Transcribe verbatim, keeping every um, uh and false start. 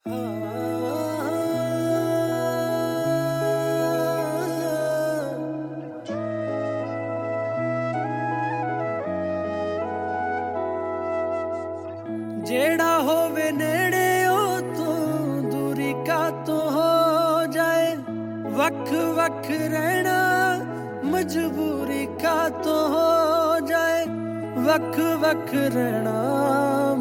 ਜਿਹੜਾ ਹੋਵੇ ਨੇੜੇ ਉਹ ਤੋਂ ਦੂਰੀ ਕਾਤੋਂ ਹੋ ਜਾਏ, ਵੱਖ ਵੱਖ ਰਹਿਣਾ ਮਜਬੂਰੀ ਕਾਤੋਂ ਹੋ ਜਾਏ, ਵੱਖ ਵੱਖ ਰਹਿਣਾ